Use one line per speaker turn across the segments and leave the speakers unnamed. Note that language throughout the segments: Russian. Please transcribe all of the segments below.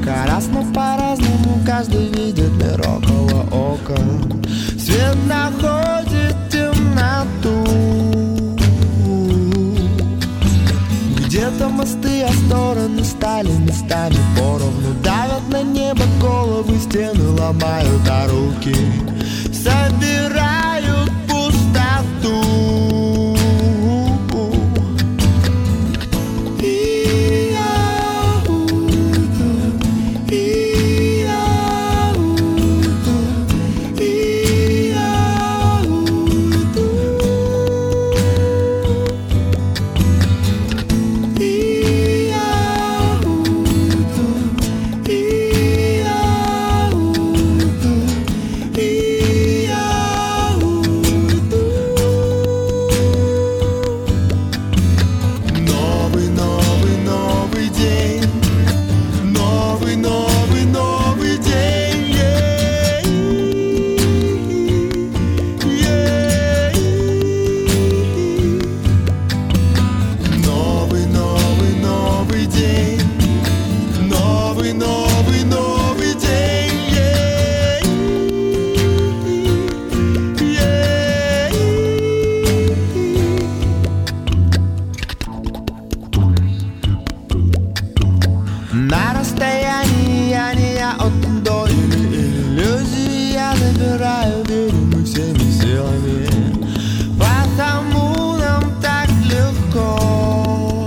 несколько раз, но по-разному каждый видит мир около окон. Свет находит темноту. Где-то мосты, а стороны стали местами поровну. Давят на небо головы, стены ломают, а руки собирают пустоту. На расстоянии я не я от до иллюзии я забираю, верю мы всеми силами, потому нам так легко.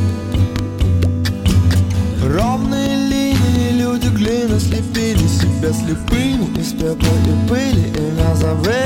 Ровные линии, люди глина слепили себя слепыми из пепла и пыли, и нас забыли.